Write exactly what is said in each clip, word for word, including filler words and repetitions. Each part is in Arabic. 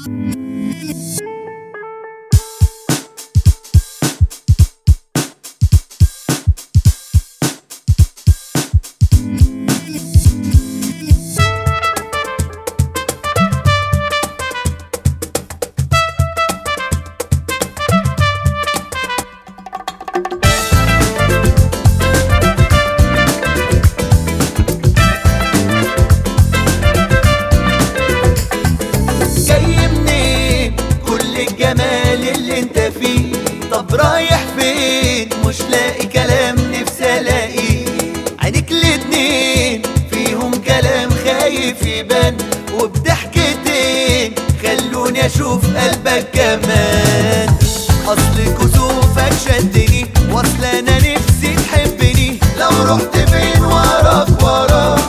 الجمال اللي انت فيه، طب رايح فين؟ مش لاقي كلام نفسي الاقيه. عينيك الاتنين فيهم كلام خايف يبان، وبضحكتين خلوني اشوف قلبك كمان. اصل كسوفك شدني، واصل انا نفسي تحبني. لو رحت فين وراك وراك،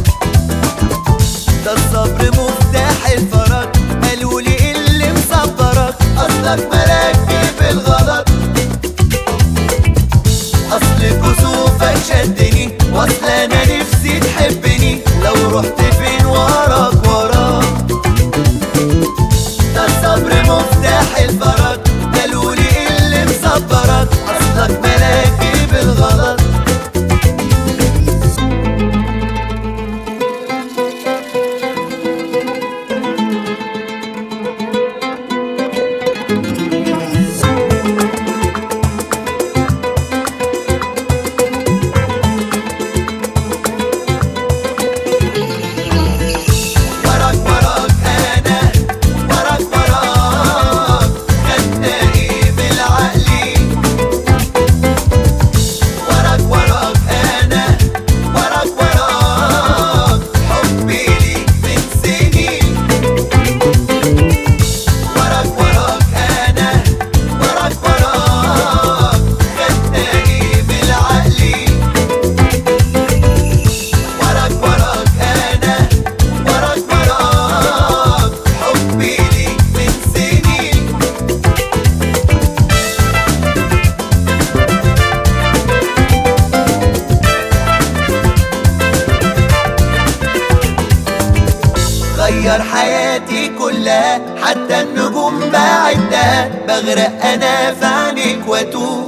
ده الصبر مفتاح الفرج. قالولي ايه اللي مصبرك؟ اصلك مراكب الغلط. اصل كسوفك شدني، واصل انا نفسي تحبني. لو رحت فين وراك وراك، ده الصبر مفتاح الفرج. قالولي ايه اللي مصبرك؟ اصلك مراكب الغلط. غير حياتي كلها، حتى النجوم بعدها. بغرق انا في عينيك واتوه.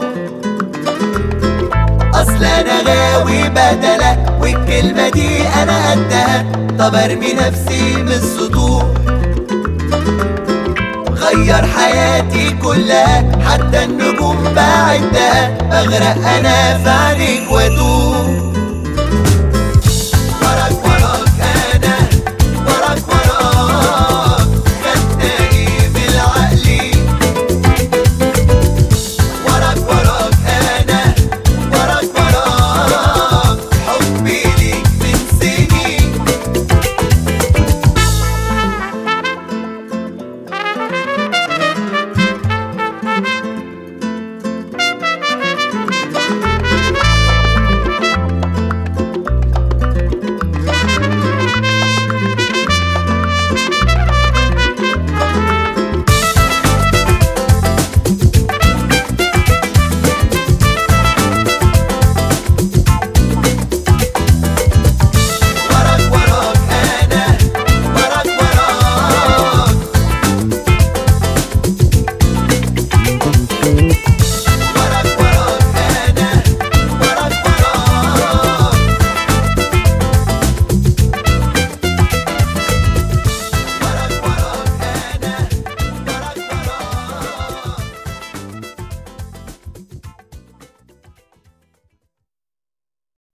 اصل انا غاوي بدلة، والكلمة دي انا قدها. طب ارمي نفسي من السطوح. غير حياتي كلها، حتى النجوم بعدها. بغرق انا في عينيك واتوه.